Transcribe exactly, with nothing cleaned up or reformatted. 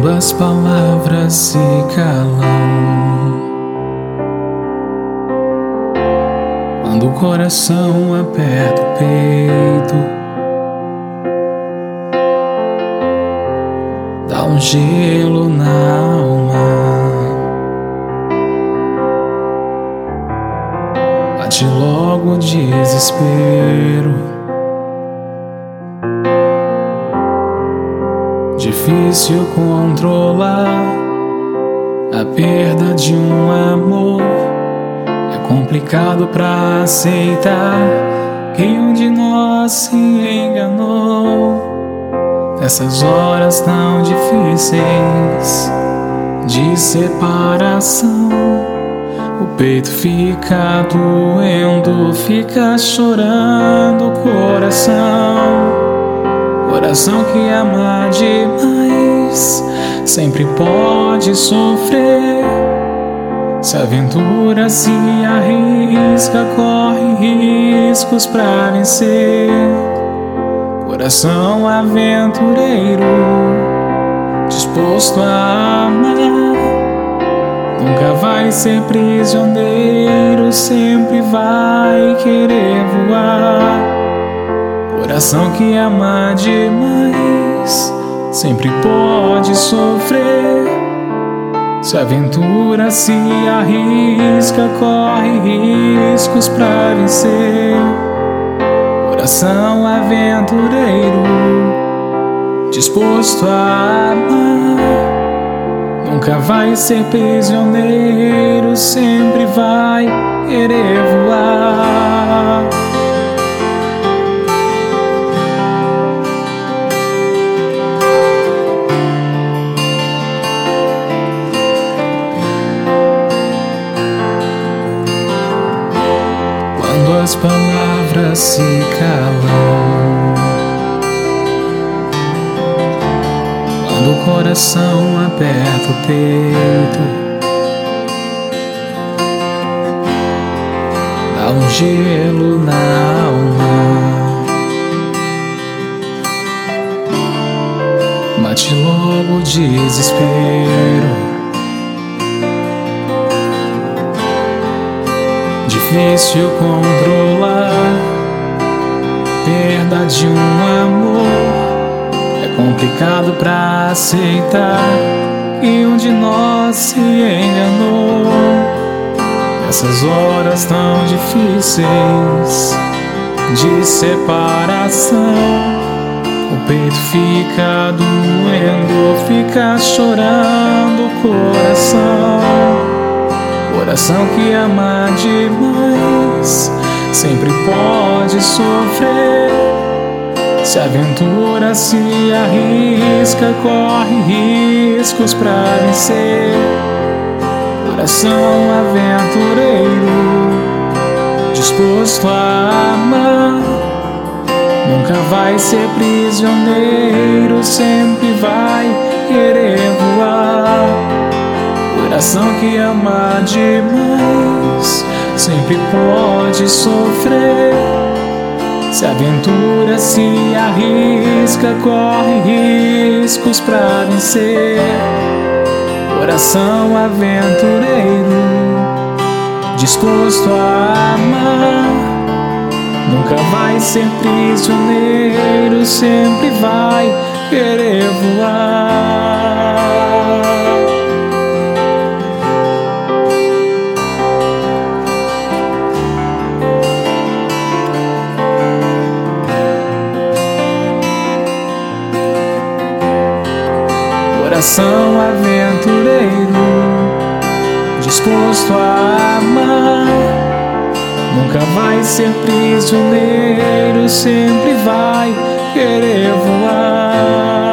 Quando as palavras se calam, quando o coração aperta o peito, dá um gelo na alma, bate logo o desespero. Difícil controlar a perda de um amor. É complicado pra aceitar que um de nós se enganou. Nessas horas tão difíceis de separação, o peito fica doendo, fica chorando o coração. Coração que ama demais sempre pode sofrer. Se a aventura se arrisca, corre riscos pra vencer. Coração aventureiro, disposto a amar, nunca vai ser prisioneiro, sempre vai querer voar. Coração que ama demais sempre pode sofrer. Se a aventura se arrisca, corre riscos pra vencer. Coração aventureiro, disposto a amar, nunca vai ser prisioneiro, sempre vai querer voar. As palavras se calam, quando o coração aperta o peito, dá um gelo na alma, bate logo o desespero. Difícil controlar perda de um amor. É complicado pra aceitar que um de nós se enganou. Nessas horas tão difíceis de separação, o peito fica doendo, fica chorando o coração. Coração que ama demais sempre pode sofrer. Se a aventura se arrisca, corre riscos pra vencer. Coração aventureiro, disposto a amar, nunca vai ser prisioneiro, sempre vai querer voar. Coração que ama demais sempre pode sofrer. Se a aventura se arrisca, corre riscos pra vencer. Coração aventureiro, disposto a amar, nunca vai ser prisioneiro, sempre vai querer voar. Coração aventureiro, disposto a amar, nunca vai ser prisioneiro, sempre vai querer voar.